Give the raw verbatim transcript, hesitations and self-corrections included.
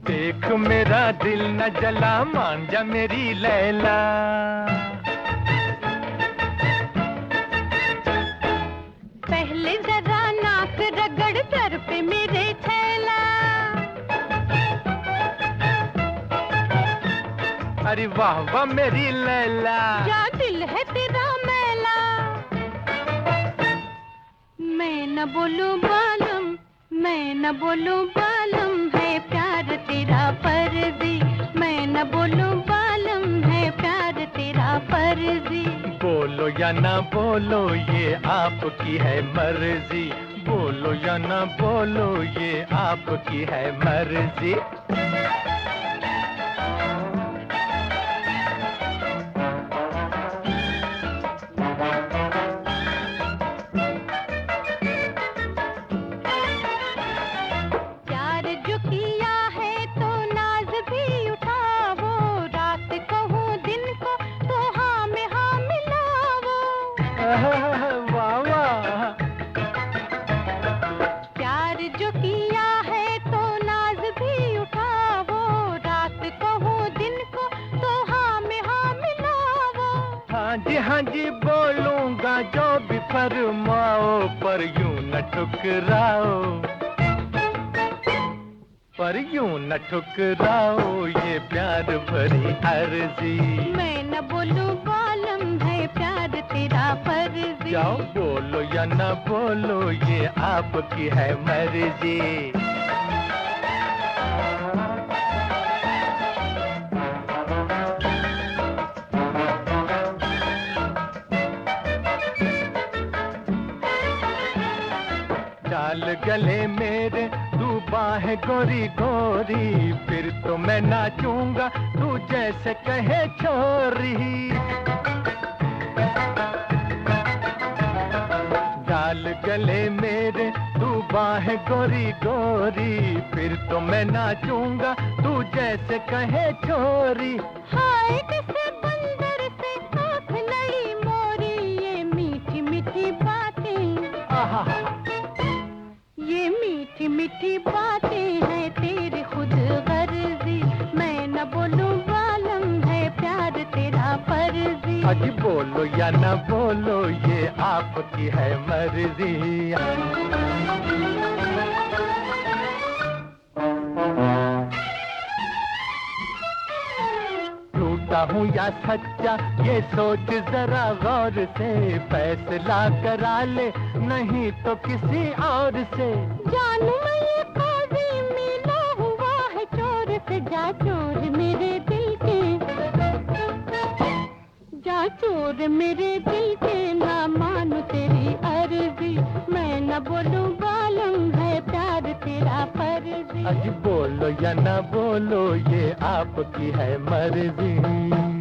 देख मेरा दिल न जला, मान जा मेरी लैला। पहले जरा नाक रगड़ सर पे मेरे छैला। अरे वाह वाह मेरी लैला, क्या दिल है तेरा मैला। मैं न बोलूं बालम, मैं न बोलूं बालम, है प्यार तेरा फर्जी। मैं न बोलूं बालम, है प्यार तेरा फर्जी। बोलो या ना बोलो ये आपकी है मर्जी। बोलो या ना बोलो ये आपकी है मर्जी। वाह वाह। प्यार जो किया है तो नाज भी उठाओ, रात को दिन को तो हाँ में हाँ मिलाओ। हाँ जी हाँ जी बोलूंगा जो भी फरमाओ, पर यूं न ठुकराओ, पर यूं न ठुकराओ ये प्यार भरी अर्जी। मैं न बोलूं बालम, है प्यार तेरा फर्जी। जाओ बोलो या ना बोलो ये आपकी है मर्जी। डाल गले मेरे तू बाहें गोरी गोरी, फिर तो मैं नाचूंगा तू जैसे कहे छोरी। डाल गले मेरे तू बाहें गोरी गोरी, फिर तो मैं नाचूंगा तू जैसे कहे छोरी। हाय किसे बंदर से आँख लड़ी मोरी, ये मीठी मीठी बातें, आहा ये मीठी मीठी बातें हैं तेरी खुद गर्जी। मैं न बोलूं बालम, है प्यार तेरा फर्जी। अजी बोलो या ना बोलो ये आपकी है मर्जी। झूठा हूँ या सच्चा ये सोच जरा गौर से, फैसला करा ले नहीं तो किसी और से। जानू मैं ये काज़ी मिला हुआ है चोर से, जा चोर मेरे दिल के, जा चोर मेरे दिल के, ना मानू तेरी अर्जी। मैं न बोलूं बालम, है प्यार तेरा फर्जी। अजी बोलो या ना बोलो ये आपकी है मर्जी।